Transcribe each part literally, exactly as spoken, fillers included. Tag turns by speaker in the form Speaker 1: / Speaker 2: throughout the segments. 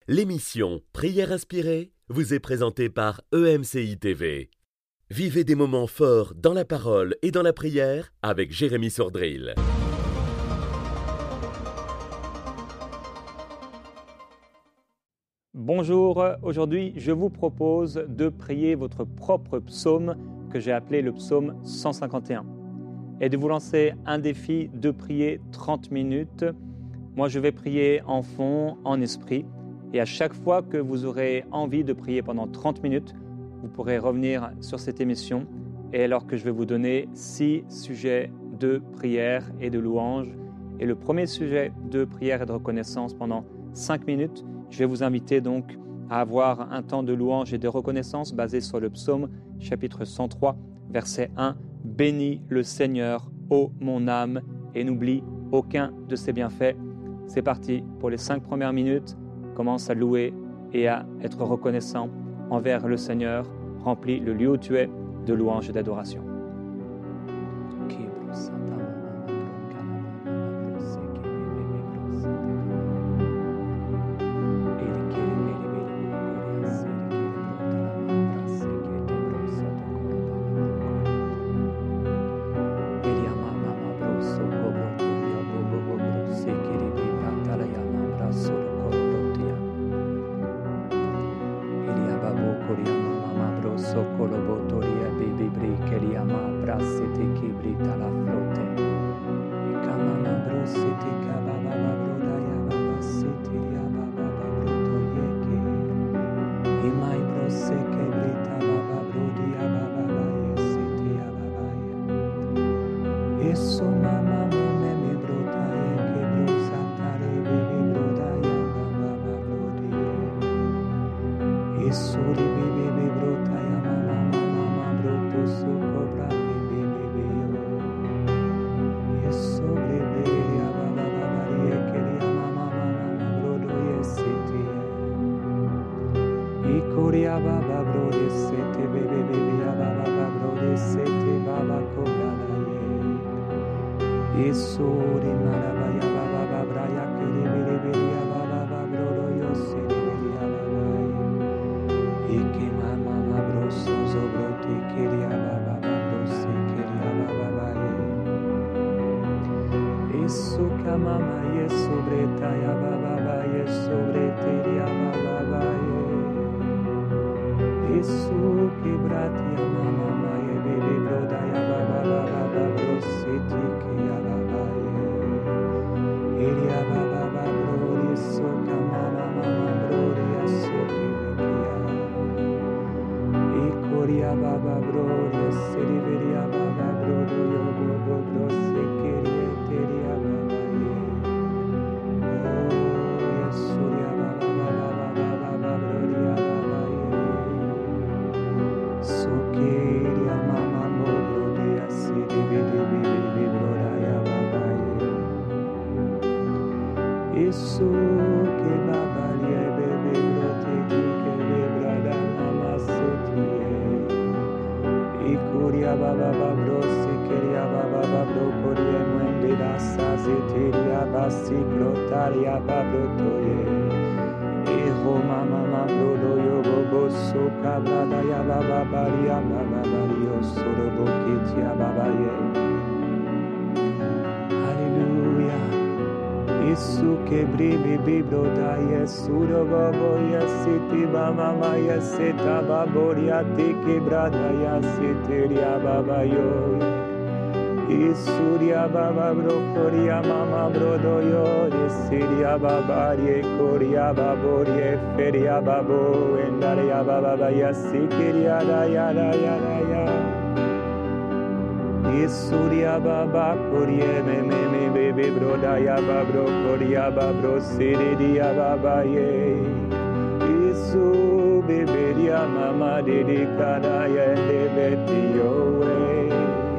Speaker 1: L'émission Prière inspirée vous est présentée par E M C I T V. Vivez des moments forts dans la parole et dans la prière avec Jérémy Sordrill.
Speaker 2: Bonjour, aujourd'hui je vous propose de prier votre propre psaume que j'ai appelé le psaume cent cinquante et un et de vous lancer un défi de prier trente minutes. Moi je vais prier en fond, en esprit, et à chaque fois que vous aurez envie de prier pendant trente minutes, vous pourrez revenir sur cette émission et alors que je vais vous donner six sujets de prière et de louange. Et le premier sujet de prière et de reconnaissance pendant cinq minutes, je vais vous inviter donc à avoir un temps de louange et de reconnaissance basé sur le psaume chapitre cent trois, verset un. « Bénis le Seigneur, ô mon âme, et n'oublie aucun de ses bienfaits ». C'est parti pour les cinq premières minutes. Commence à louer et à être reconnaissant envers le Seigneur. Remplis le lieu où tu es de louange et d'adoration.
Speaker 3: Isuria baba brokoria mama brodoyo Isiria baba ye koria baborie feria babo endaria baba ya sikiria da ya da ya da ya Isuria baba korie me me me baby broda ya babro koria babro siria baba ye Isu beberia mama didi kada ya de betio we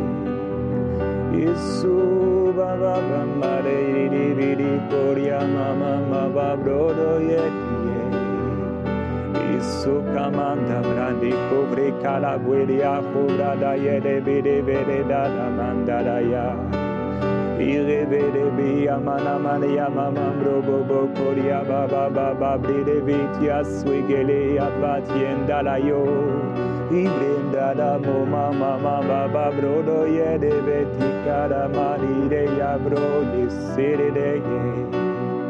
Speaker 3: Isu baba bambare di di koria mama mama brodo yetie Isu kamanda brandi kubri kala gueria kubra da yede bide bide da da manda da ya Irevede amana mania mama brobo bokoria baba baba bride vitia swigele avatienda la yo. Ibrenda da mama mama baba brodo yede vetika da maride ya bro de sere de ye.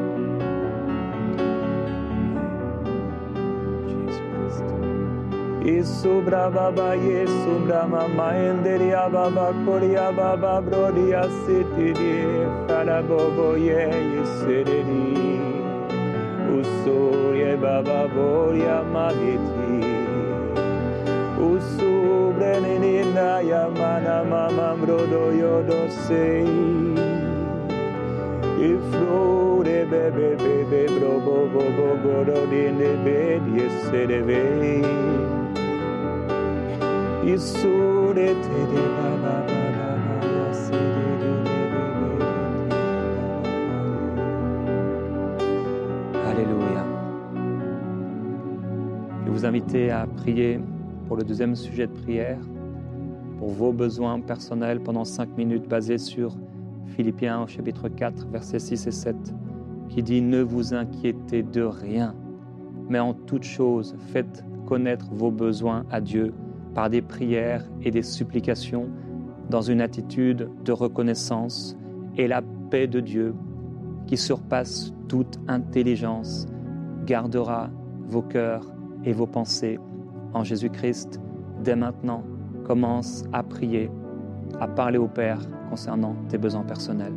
Speaker 3: Yesu brava ba Yesu brava ma enderia baba koria baba brodia city de fara bobo ye yesereri uso ye baba boria mageti uso brenina ya mana mama brodo yodo sei iflore bebe bebe brobo bobo goro dinde bed yesereve Isure te de baba baba sire de
Speaker 2: Alléluia. Je vais vous inviter à prier pour le deuxième sujet de prière, pour vos besoins personnels pendant cinq minutes basés sur Philippiens au chapitre quatre, versets six et sept, qui dit « Ne vous inquiétez de rien, mais en toute chose, faites connaître vos besoins à Dieu par des prières et des supplications dans une attitude de reconnaissance, et la paix de Dieu, qui surpasse toute intelligence, gardera vos cœurs et vos pensées en Jésus-Christ. Dès maintenant, commence à prier, à parler au Père concernant tes besoins personnels.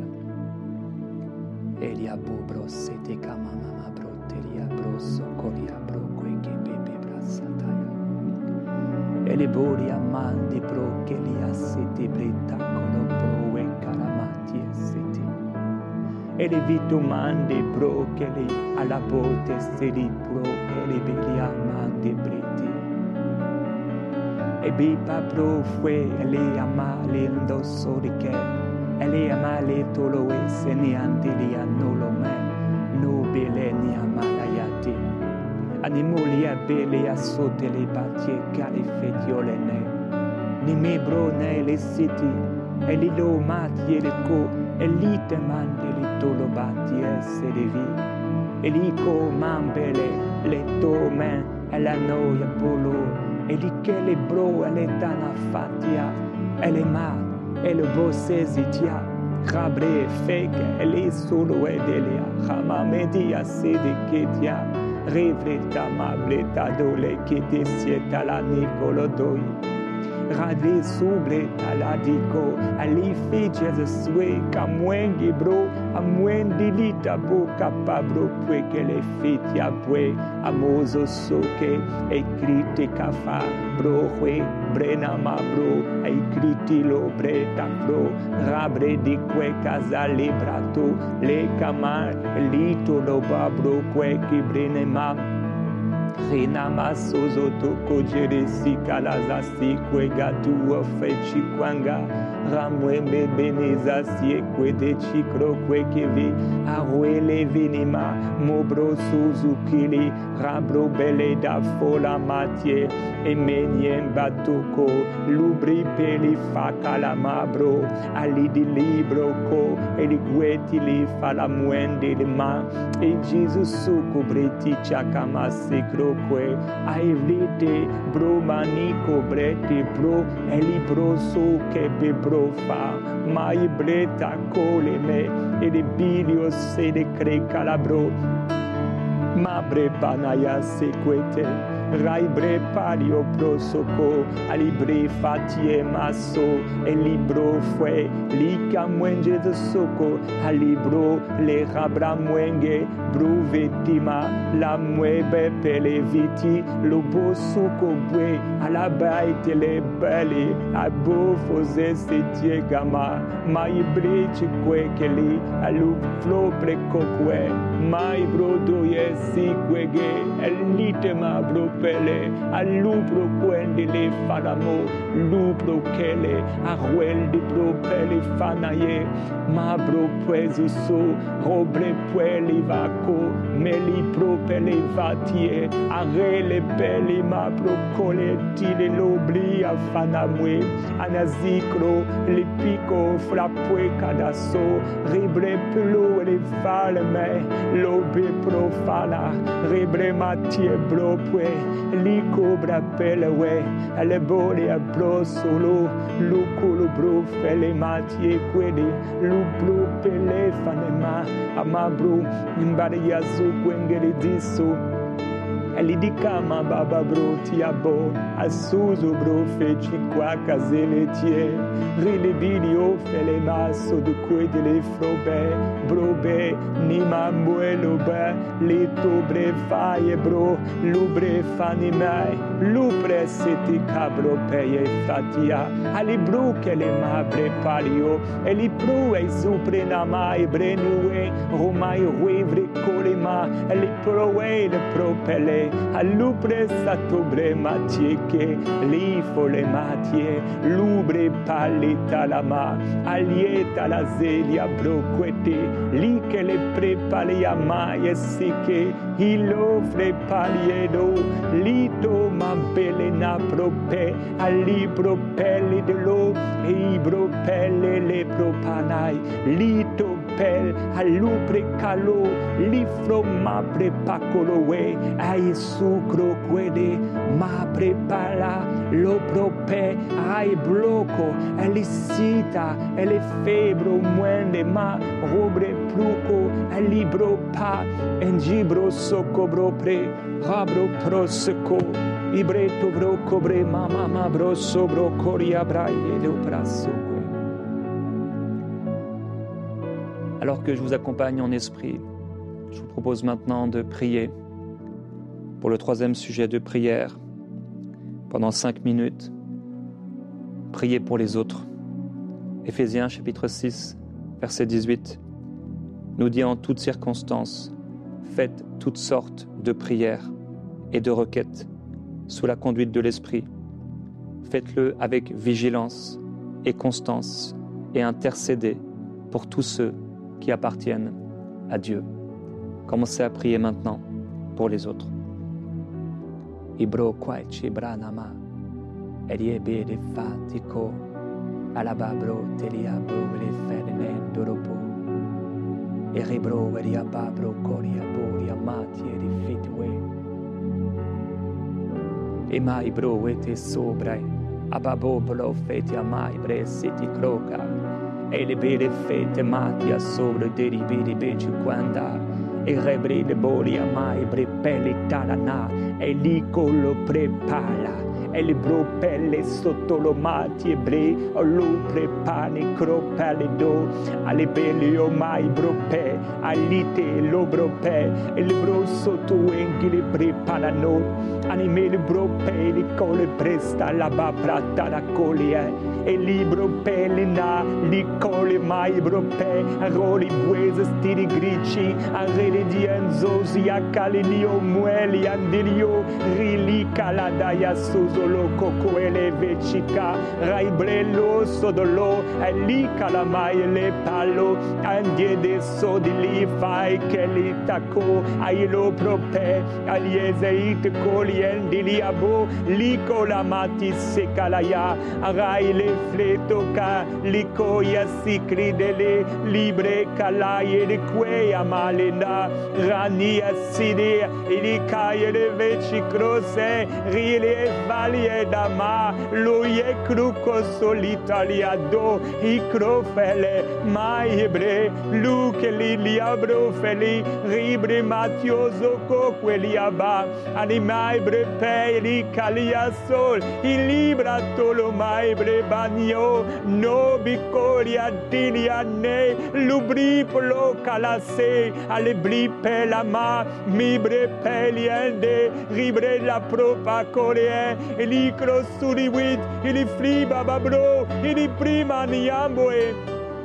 Speaker 2: Elia bobro sete kamama bro telia bro sokolia bro kweke bebe brasataya. Ele boria mandi bro kelia sete breta kono bro e karamati sete. Ele vito mandi bro keli alla bote sedi bro ele belia mandi breti. E bipa bro fue ele amale ndosso di che. Elle amale tolo e seni andelia nolo me no bele ni amalayati animuli a bele a sote le batie cale fetiole ne ni me bro ne le siti e li lo matie le co e li te mande li tolo batie se devi e li co mambele le to men e la noia polo e li che le bro e le tana fatia e le ma e le bosse zitia, rabre fake, e le solo e delia, rama media sede ketia, revleta mableta dole che te sieta la nicolo doi. Rade suble la dico, ali fece the sue, camwengi bro, a mwendi lita bo capabro, pue che le fitia pue, amoso soke, e critica fa, bro, hue, brena ma bro, e critilo breta bro, rabre di que casa librato, le camar, lito lo babro, que che brene ma. Rina masozo toko jeresi kalazasi kwe gatu ofechi kwanga ramwe beneza sie kwe de chikro kwe kevi arwele vinima mobro suzukili rabro bele da fola matie emenien batoko lubri peli fakala mabro ali di libro ko eli gueti li fala muende de ma e Jesus suko breti chakama sikro que aivlite bro manico brete bro eli bro so che be bro fa mai breta cole me e de bilio se de cre calabro ma bre panaya sequete rai bre pario prosoco alibre fatie maso e libro fue li camwenge de soco alibro le rabra mwenge bru vetima la muebe pele viti lo bo soco bue ala baite le belle a bo fose setie gama mai bre chique keli alu flo precoque mai bro doye
Speaker 3: sikwege elitema bropele alupro kwendele falamo lupro kele arwel de propele fanaye ma broprezo so robre pele vako meli propele vatie arele pele ma procole tile lobli afanamwe anazikro le pico frapwe kadaso ribre plo le falme lobe profala ribre matie bropwe liko brapelewe le bode a bro solo lukulo bro fele matie kwede lubro pele fanema amabro imbade yazu kwengere diso Elidikama baba bro tiabo asuzo bro feci qua casele tie rile video fele maso de kwe de le frobe brobe ni mambuelo be le tobre faye bro lubre fani mai lupre seti cabro peye fatia ali bro che le mabre palio e li pro e supre na mai brenue romai ruivre colema e li pro e le propele all'upre satobre matieke li fole matie lubre palita lama alieta la zelia broquete li che le prepalia mai sike ilo fre paliedo lito ma belena prope ali propelli de lo e propelle le propanai lito pel all'upre calo li froma prepacolo we ai sucro quede ma prepara lo prope ai bloco e li sita e le febro muende ma robre pluco e libro pa en gibro socobro pre rabro proseco ibreto bro cobre mama ma bro sobro coria braille le brasso. Alors que je vous accompagne en esprit, je vous propose maintenant de prier pour le troisième sujet de prière. Pendant cinq minutes, priez pour les autres. Éphésiens chapitre six, verset dix-huit, nous dit en toutes circonstances, faites toutes sortes de prières et de requêtes sous la conduite de l'Esprit. Faites-le avec vigilance et constance et intercédez pour tous ceux qui appartiennent à Dieu. Commencez à prier maintenant pour les autres. Ibro quae cibranama eliebe de fatico alababro teliabo le fernendo ropo eribro veriababro coria boria matie di fitwe e mai bro ete sobre ababo blo feti amai bre siti croca e le bere fete matia sobre deribiri beci quanda e rebre le bori amai bre pelle talana e lì con lo prepara e le bro pelle sotto lo mati e bre o lo prepane cropelle do alle belle o mai bro pe alite lo bro pe e le bro sotto enghi le preparano anime le bro pe li cole presta la ba prata la colie e libro pelle na li cole mai bro pe roli buese stili gricci a rele di enzosi a calinio mueli andilio rili caladaya soso lo cocoele vecica raibrello sodolo e li calamai le palo andie de sodi li fai che li taco ai lo prope aliese it coliendi li abo li colamati se calaya rai le fletoca li coia si cridele libre calai de que amalena rania sidi li caie le veci crosse rile valie dama lui e cruco solitalia do i crofele mai ebre lu che li li abro feli ribre matioso co quelli aba animai bre peli calia sol il libra tolo mai bre bagno no bicoria dilia ne lubri plo calase alle bli pela ma mi bre peliende ribre la propa corie e li crosuri wit e li friba babro e li prima niamboe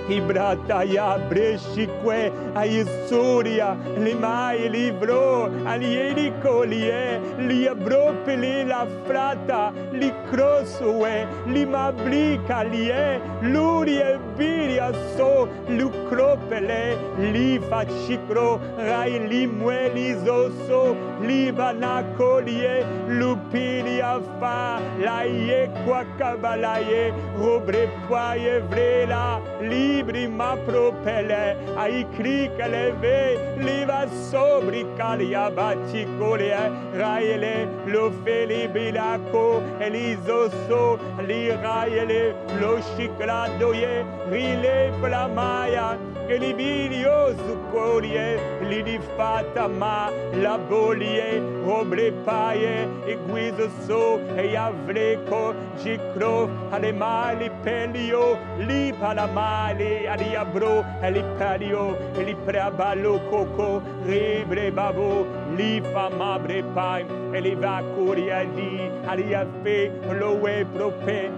Speaker 3: Ibrataya breshikwe ayesuria limai livro alieni colie liabropeli la frata li crosue limablica lie lurie biria so lucropele li facicro rai limueli zoso libana colie lupilia fa la yequa cabalaye robre poye vrela libri ma propele ai crica leve liva sobri calia baticolia raile lo felibilaco elizoso li raile lo cicladoye rile flamaya e li video zucolie li di fata ma la bolie robre paie e guizo so e avreco cicro alle mali pelio li palamali adiabro e li palio e li preaballo coco ribre babo li famabre pai e li vacuria di aliafe lo e prope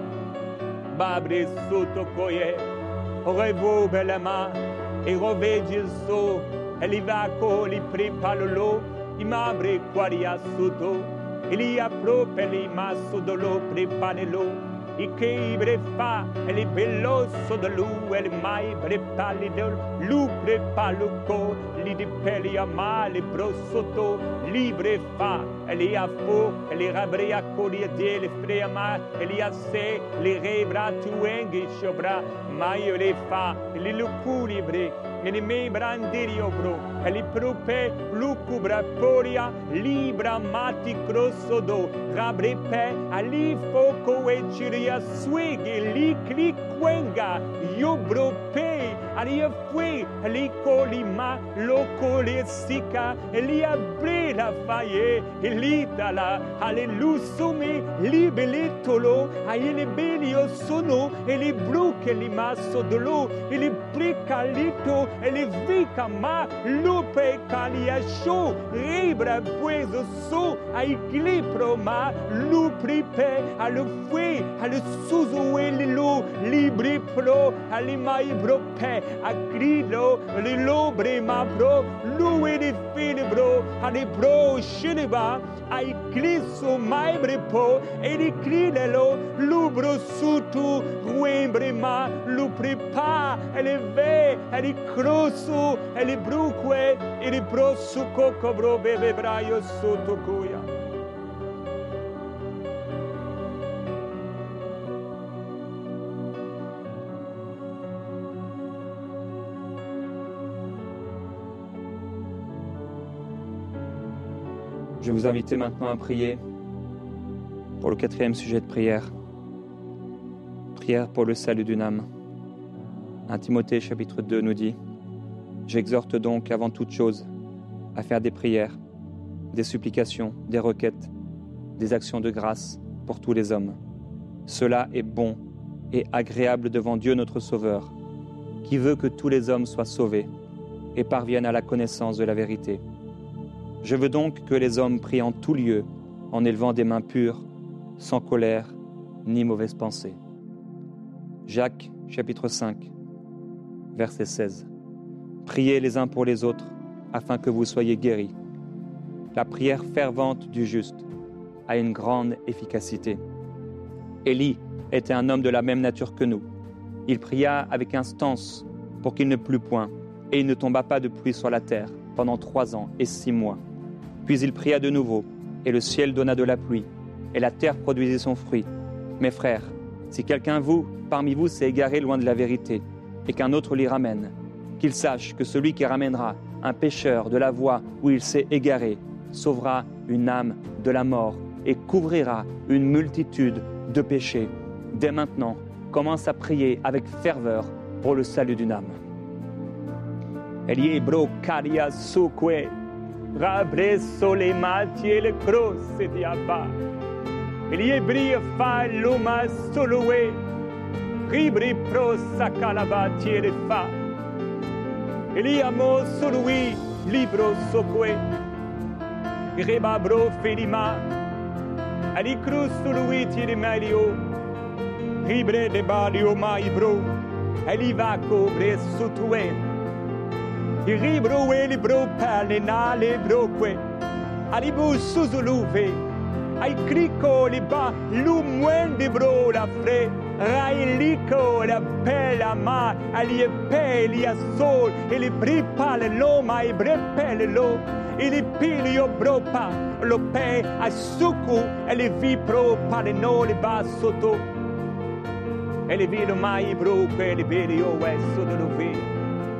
Speaker 3: babre sotto coie revo belema e rovegi so e li vaco li prepalolo i mabre quaria sotto e li aprope li masso dolo prepalelo i che brefa e li belloso de lu e li mai brepali de lu prepaluco li di peli a male brosotto li brefa e li a fo e li rabria codia de li freama e li a se li rebra tuenghi sopra mai le fa li luculibre e li me brandirio bro e li prope lucubra poria libra mati crossodo rabrepe ali foco e ciria swigi li cliquenga io brope ali fue li colima loco le sica e li abre la faye e li dala ale lusumi li belitolo ai le belio sono e li bruche li masso dolo e li precalito e li vica ma lupe calia show ribra pueso so ai clipro ma lupripe al fue al suzo e lo libri pro ali mai brope a grido li lobre ma pro lui di filibro ali pro shiliba ai cliso mai brepo e di cridelo lubro sutu ruembre ma lupripa e le ve e di crosso e li bruque e di prosu cocobro bebe braio sotto cuia.
Speaker 2: Je vais vous inviter maintenant à prier pour le quatrième sujet de prière. Prière pour le salut d'une âme. un Timothée chapitre deux nous dit « J'exhorte donc avant toute chose à faire des prières, des supplications, des requêtes, des actions de grâce pour tous les hommes. Cela est bon et agréable devant Dieu notre Sauveur, qui veut que tous les hommes soient sauvés et parviennent à la connaissance de la vérité. Je veux donc que les hommes prient en tout lieu, en élevant des mains pures, sans colère ni mauvaise pensée. » Jacques, chapitre cinq, verset seize. « Priez les uns pour les autres, afin que vous soyez guéris. La prière fervente du juste a une grande efficacité. » Élie était un homme de la même nature que nous. Il pria avec instance pour qu'il ne plût point, et il ne tomba pas de pluie sur la terre pendant trois ans et six mois. Puis il pria de nouveau, et le ciel donna de la pluie, et la terre produisit son fruit. Mes frères, si quelqu'un vous, parmi vous s'est égaré loin de la vérité, et qu'un autre l'y ramène, qu'il sache que celui qui ramènera un pécheur de la voie où il s'est égaré sauvera une âme de la mort et couvrira une multitude de péchés. Dès maintenant, commence à prier avec ferveur pour le salut d'une âme. Elie bro caria suque, rabresso le matie le crosse di abba. Elie bria fa l'uma solue, ribri pro sacalabatie le fa. Elie amo solui libro soque, reba bro felima, ali cruz solui tire meglio, ribre de badio mai bro,
Speaker 3: Eli va couvrir sous toi. Il ribro e libro pelle na libro que. Alibu suzuluve. Ai crico li ba lu muen de bro la fre. Railico la bella ma ali peli a sol e li bripale lo ma i brepele lo. E li pilio bropa lo pe a suku e li vi pro pale no li ba sotto. E li vedo mai bro per li video e sotto lo vedo.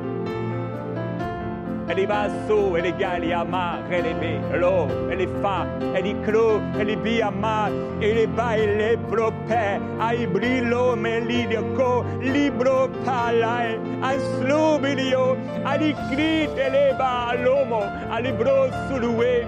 Speaker 3: E li va su e li gali a ma e li be lo e li fa e li cru e li bi a ma e li ba e li pro pe ai brillo me li co libro palai a slubilio a li grite le ba all'uomo a libro sulue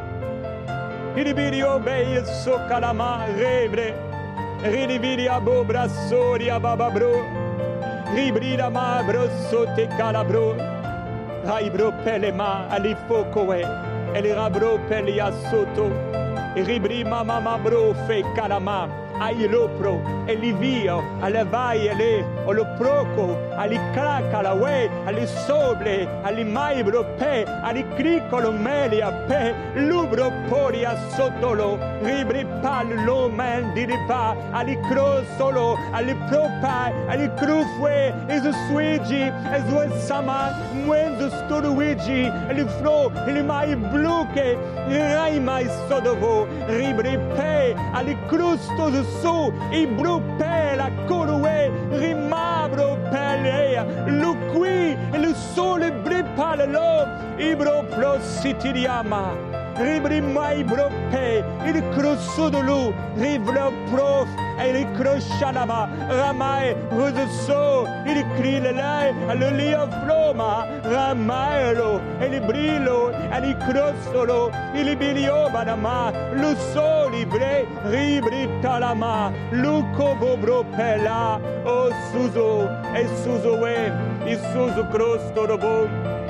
Speaker 3: e li video be il so calama rebre ridi video bo brassori a baba bro ribrida ma brosso te calabro Rai bro pelle ma ali focoe e li rabro pelle a sotto e ribri mama ma bro fe calama ai lopro e li vio alle vai e le o lo proco ali craca la we ali soble ali mai bro pe ali cricolo meli a pe lubro pori a sottolo ribri pal lo man di pa ali cro solo ali propa ali crufue e zo suigi e zo sama muenzo storuigi ali flo ali mai bluche rai mai sodovo ribri pe ali crusto su i brupe la corue rimabro pelea lu qui lu sole bripale lo i bro pro sitiriama ribri mai brope il crosso de lu rivlo prof e il croscianama ramai rosso il crile lei le lia floma ramaelo e il brillo e il crossolo il bilio banama lu soli bre ribri talama lu cobo bropela o suzo e suzo e il suzo crosto dobo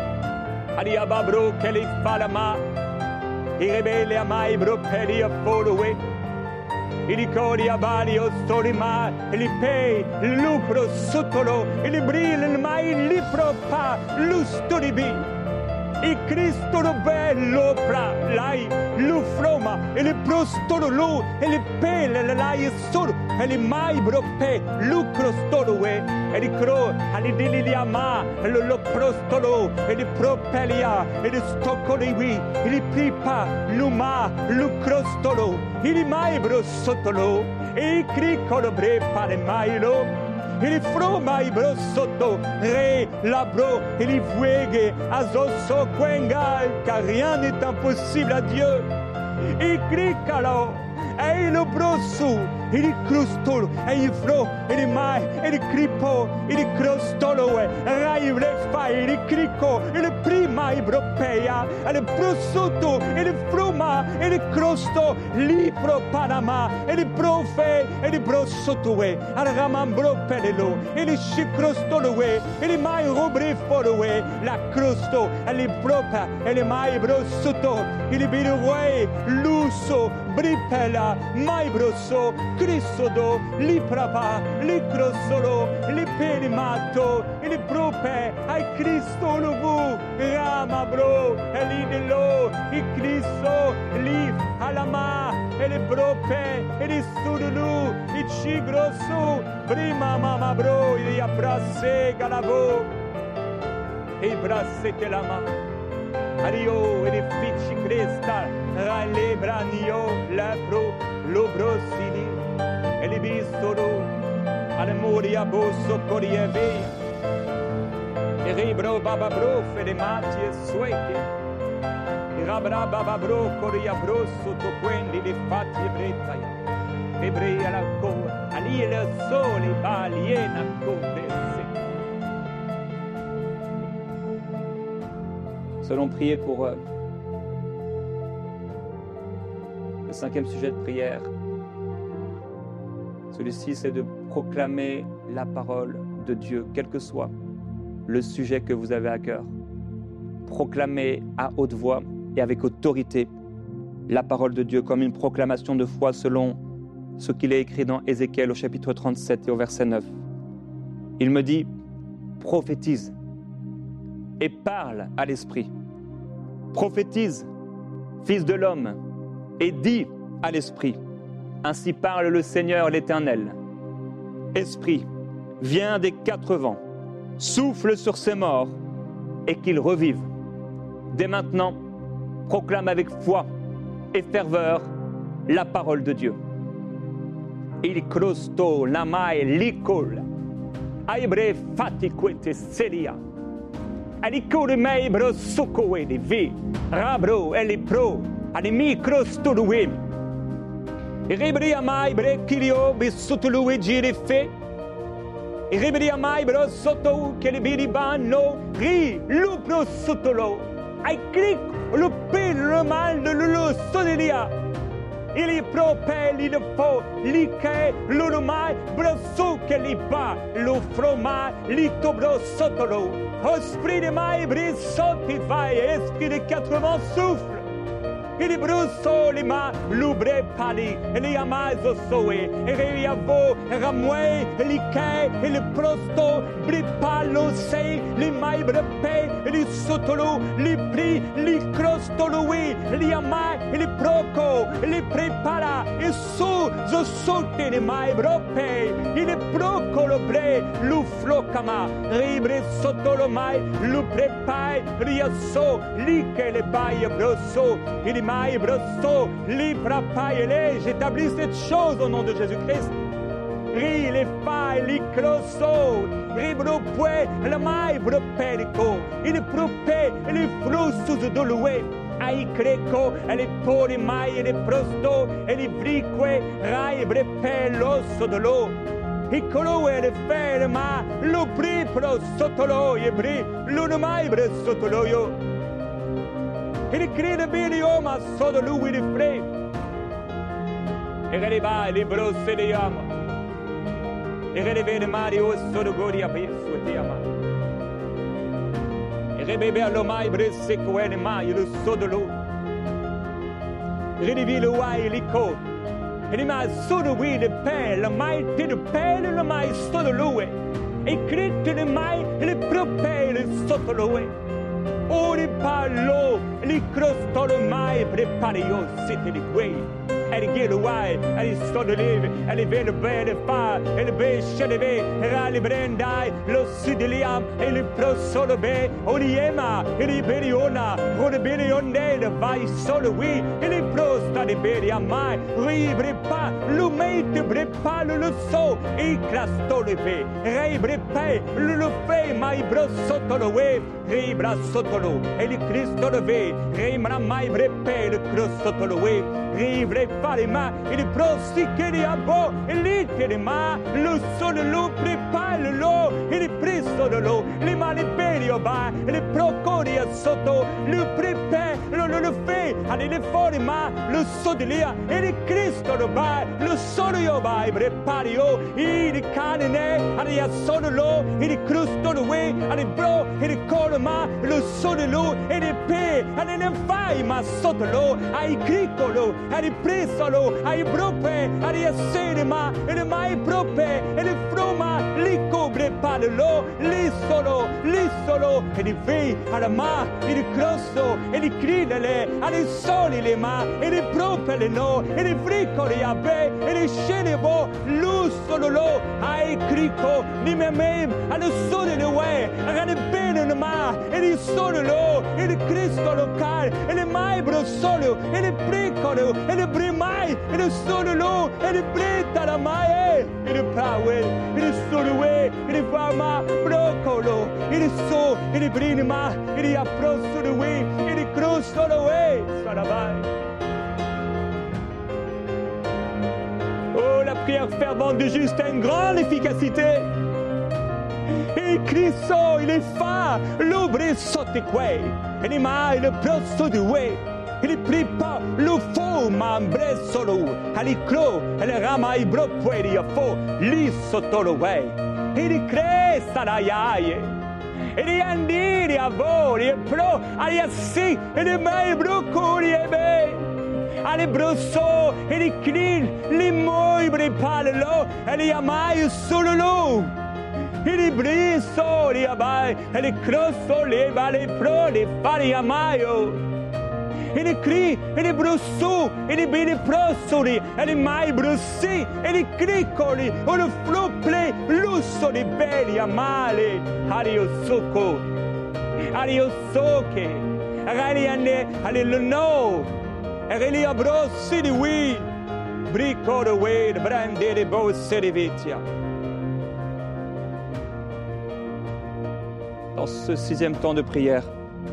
Speaker 3: aria bro che li falama i rebelli a mai bropeli a followe i ricori a bali o stori ma e li pei l'upro sottolo e li brille mai li propa l'usturi bi i Cristo lo bello fra lai lu froma e li prostolo lu e li pele le lai solo e li mai brope lu crostolo e e li cro ali dili li ama lo lo prostolo e li propelia e li stoccoli wi e li pipa lu ma lu crostolo e li mai bro sottolo e i cricolo bre pare mai lo il froma i bro sotto re la bro et les vuegue a zosso quengal car rien n'est impossible à Dieu et cricalo e il brosso e il crostolo e il fro e il mai e il cripo e il crostolo e rai le fai il crico e il prima i bropea e il prosciutto e il fruma e il crosto libro panama e il profe e il brosotto e al ramambro pelelo e il scicrostolo e il mai rubri folo e la crosto e il propa e il mai brosotto il birue lusso bripela mai brosso Cristodo, li prapa, li crosolo, li pelimato, li prope, ai Cristo lo vu, rama bro, e li de lo, i Cristo, li alama, e li prope, e li sudulu, i cigrosso, prima mama bro, i abrasse galavo, e i brassete lama, ario, e li ficci cresta, ra le branio, la bro, lo brosini, e li bistoro alle moria bosso corie via e ribro baba bro fe le mati e sueche e rabra baba bro coria bro sotto quelli li fatti e bretaia e brea la cor ali le sole baliena condesse.
Speaker 2: Nous allons prier pour euh, le cinquième sujet de prière. Celui-ci, c'est de proclamer la parole de Dieu, quel que soit le sujet que vous avez à cœur. Proclamer à haute voix et avec autorité la parole de Dieu comme une proclamation de foi selon ce qu'il est écrit dans Ézéchiel au chapitre trente-sept et au verset neuf. Il me dit, prophétise et parle à l'esprit. Prophétise, fils de l'homme, et dis à l'esprit, ainsi parle le Seigneur l'Éternel. Esprit, viens des quatre vents, souffle sur ces morts et qu'ils revivent. Dès maintenant, proclame avec foi et ferveur la parole de Dieu. Il crosto lamai licol, aibre fatiquete seria. Alicure meibro sucoe de vi, rabro e pro, animi crostuluim. Ribria maibre kirio bisutului girife. Ribria maibro sotto che le biribano ri lupro sotolo. Ai clic le pile le mal de l'ulo sodelia. Il y propelle, il faut, l'ike, l'urumai, brosso che li ba, lo fromai, li tobro sotolo. Esprit de mai, brise, saute, vai, esprit de quatre vents souffle. Il brosso les mains, l'oubre pali, les amais au soe, et riavo, ramoué, l'ike, et le prosto, bripalo se, les mailles brepe, les sotolo, les prix, les crostoloui, les amais, les proco, les prépara, et sous, zo sote, les mailles brepe, il est proco le bre, l'ouflocama, ribre sotolo mai, l'ouprepai, riasso, l'ike, les bailles brosso, il est maï brosso, libra paille, j'établis cette chose au nom de Jésus-Christ. Ri les failles, les crosso, ribro pue, la maï broperico, il propé, les flous sous doloué. Ai creco, les po les maï, les prosto, et les brique, rai brepe l'osso de l'eau. E colore le fere ma, lo pripro sotolo, e bri, l'uno mai bre sotolo io. Il crie de Bilio, ma so de lui de frais. Et releva les brosses de yama. Et releva de Mario, so de Godia, souhaité à ma. Et rebébé à l'omai, bresse, coé de maille, le so de l'eau. Rédivi le ouai, l'ico. Et les mains so de oui de pain, le maille de pain, le maille so de l'eau. Et crie de maille, le propé, le so de l'eau. Ori parlo, li crostolo mai prepario siete di quei. Elle gueule ouais, elle sort de l'île, elle vient de bain de phare, elle bêche de vé, elle brendai, le sudiliam, et le pro solo bé, oniema, et le beriona, ou le berionde, le vai solo oui, et le pro sta de beria mai, ribre pas, l'umei te brepa le so, et clasto le vé, ribre pas, le le fait, mai bro sotto le web, ribra sotto lo, et le Christo le vé, rimra mai brepe, le cross sotto le web, ribre pas les mains, et les prosti che li abo, et les che les mains, le so de l'eau prépare le lot, et les presto de l'eau, les mains les belli au bas, et les procori a sotto, le prépare, le le le fait, allez les forts les mains, le so de l'ia, et les Christo le bas, le so de yo bas, et prepario, et les canene, allez a so de l'eau, et les crusto de way, allez bro, et les colma, le so de l'eau, et les paix, allez les failles, ma so de l'eau, ai cricolo, allez presolo, ai brope, allez a sedema, et les mai brope, et les froma, li cobre pas de l'eau, li solo, li solo, et les filles à la main, et les crosso, et les cris de lait, allez soli les mains, et les brope les no, et les fricoli a bé, et les chenebo, l'eau solo l'eau, ai crico, ni me même, à le soli le way, à le bene le main, et les solo l'eau, et les Christo local, et les mai brosolo, et les pricolo, et les brimai, et le solo l'eau, et les brita la mai, et le power, et le solo way, et les fama brocolo, et les so, et les brinima, et les approsso de way, et les cross solo way, salabai. Oh, la prière fervente du juste a une grande efficacité. Et Cristo, il est phare, l'ouvre sotte quei, et les mains, le prosso de way. Il prie pas le faux membre solo, ali cro, le rama i bro pueri a fo, li sotto lo way. Il cresta la iaie, e li andiri a voli e pro, ali assi, e le mai brocoli e be. Ale brosso, e li crin, li moi brepale lo, e li amai solo lo.
Speaker 3: ili briso li abai, ili crosso li vale pro li fari amaio. Ili cri, ili brusu, ili bili prosuri, ili mai brusi, ili cricoli, o lo fluple, lusso di belli amali, ariosuko, ariosoke, ariane, alilono, ali abrosi di oui, brico de way, de brande de beau servitia.
Speaker 2: Dans ce sixième temps de prière,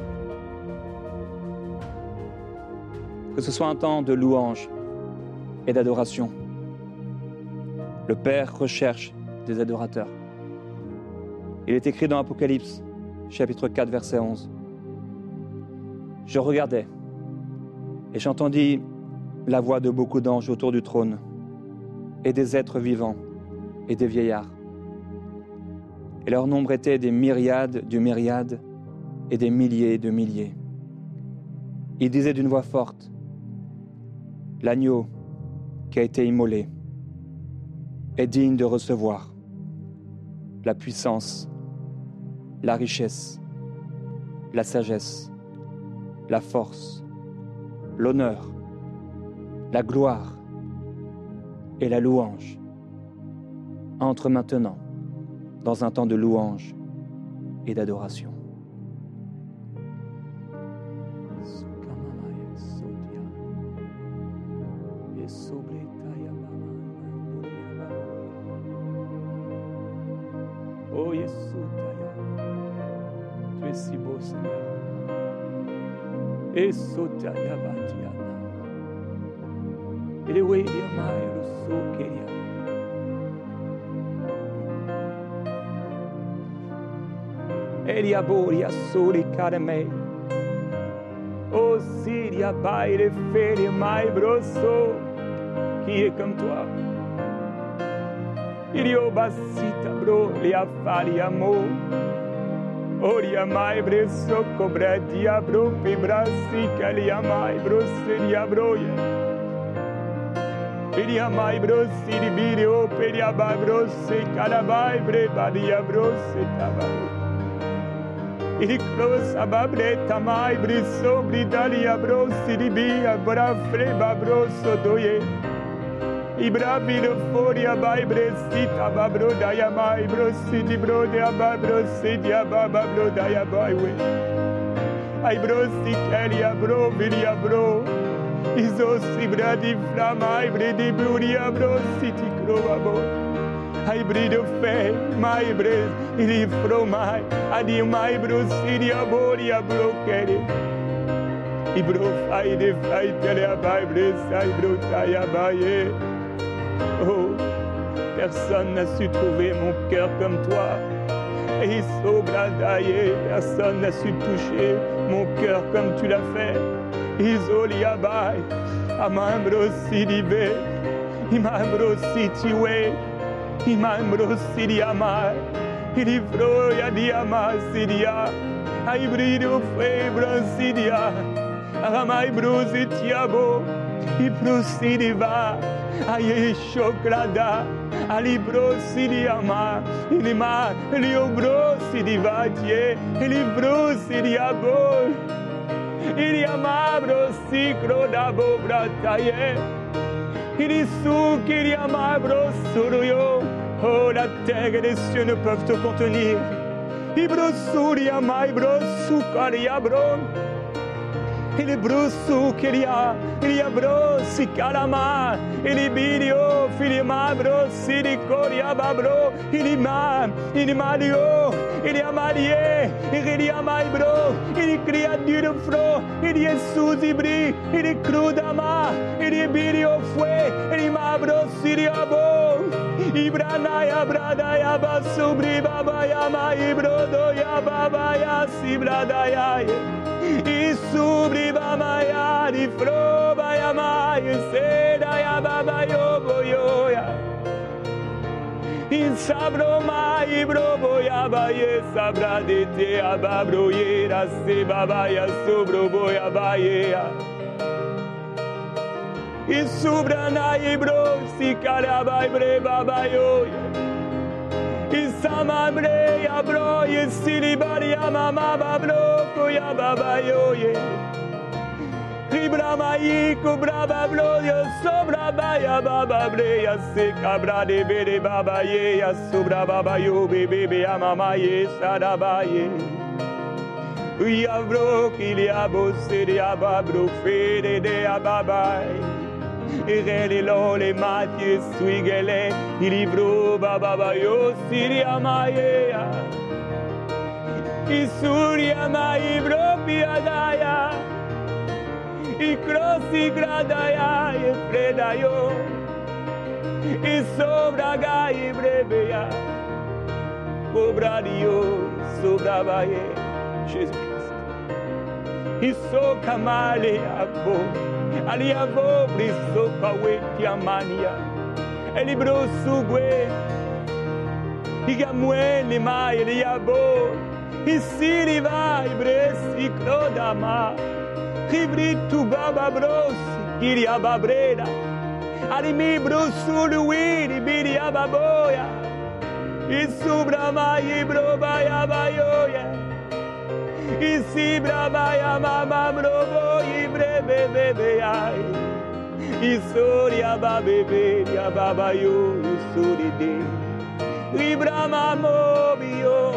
Speaker 2: que ce soit un temps de louange et d'adoration. Le Père recherche des adorateurs. Il est écrit dans Apocalypse, chapitre quatre, verset onze. Je regardais et j'entendis la voix de beaucoup d'anges autour du trône et des êtres vivants et des vieillards. Et leur nombre était des myriades de myriades et des milliers de milliers. Ils disaient d'une voix forte: l'agneau qui a été immolé est digne de recevoir la puissance, la richesse, la sagesse, la force, l'honneur, la gloire et la louange. Entre maintenant dans un temps de louange et d'adoration.
Speaker 3: Oh Jésus, tu es si beau, Seigneur. Et Sotaya Batiana. Et oui, Yamai, le Sokeria. Eliaboria Sori Karame. Oh Siria Baile Fere Mai Brosso. Qui est comme toi? Irio Basita Bro, Lia Fari Amor. Oria Mai Bresso Cobra Diabro, Fibrasi Calia Mai Brosseria Broye. Iria Mai Brossi di Birio, Peria Babrosse, Calabai, Brebadia Brosse Tabai. Icros ababreta mai brisso bridalia brossi di bia brafre babrosso doye. I bravi lo fuori abai bressita babro daya mai brossi di brode ababrossi di abababro daya baiwe. Ai brossi kelia bro vilia bro. Isosi bradi flamai bredi buria brossi ti crovabo. Ai brido fe, mai bres, ili fromai, adi mai brosidia boria brokeri. I bro fai de fai tele abai bres, ai bro taia baie. Oh, personne n'a su trouver mon cœur comme toi. Et sobradaye, personne n'a su toucher mon cœur comme tu l'as fait. Isolia bai, amam brosidibe, imam brositiwe. Imambro siria mai, ilivro ya diama siria, aibrido febra siria, amai brusi tiabo, iprosidiva, aie choclada, alibro siria ma, ilima, liobro sidiva tie, ilivro siriabo, iliamabro sicro dabo brataye. Irisu kiriamabro suruyo. Oh, la terre et les cieux ne peuvent te contenir. Ibrosuria maibro sukariabro. Il est brosu kiria, il y a bro si calama, il est bidio, filima bro, si di coria babro, il est ma, il est mario, il est marié, il est maibro, il est créature de fro, il est sous ibri, il est crudama, il est bidio fouet, il est mabro, si diabo, ibranaya bradaya basubri babaya ma ibrodo ya babaya si bradaya. Isubri bamaya di fro bayama seda ya baba yo boyo ya. Insabro mai bro boya baye sabra de te ababro yera se baba ya sobro boya baye ya. Isubra nai bro si kala bai bre baba yo ya. Isamamre ya bro ye silibari ya mama bablo koya baba yo ye. Ibramayi kubra bablo yo sobra baya baba bre ya se kabra de bere baba ye ya sobra baba yo bebe be ya mama ye sadaba ye. Ya bro kilia bo sere ya babro fere de ya baba. Irele lole matye suigele ilibro baba yo siria maye ya. Isuria mai bro piadaya. Ikrosi gradaya e fredayo. Isobraga e brebeya. Obradio sobrabaye. Jesus Christ. Iso kamale abo. Aliavo briso kawe tiamania. Elibro sugwe. Igamwe ni ma eliabo. Isiri va ibresi krodama. Kibri tu baba bros. Kiri ababreda. Arimi brusu luiri biri ababoya. Isubra mai broba ya bayoya. Isi brava ya mama brobo ibre bebe be ai. Isoria ba bebe ya baba yo isori de. Ibra mamo bio.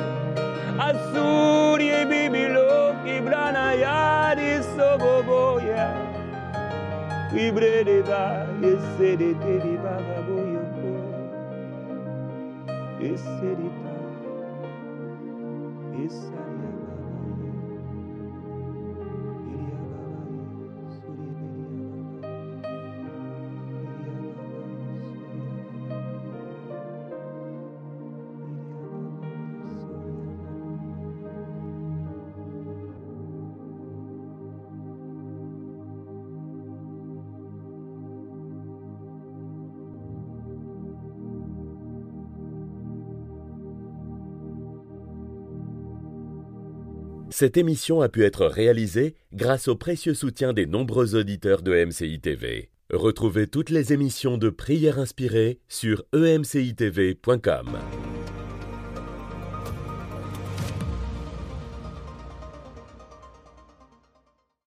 Speaker 3: Asuri bibilo ibrana ya di sobobo ya. Ibre de ba ese de te di baba boyo ko. Ese de ta. Esa
Speaker 1: Cette émission a pu être réalisée grâce au précieux soutien des nombreux auditeurs de E M C I T V. Retrouvez toutes les émissions de Prières inspirées sur e m c i t v point com.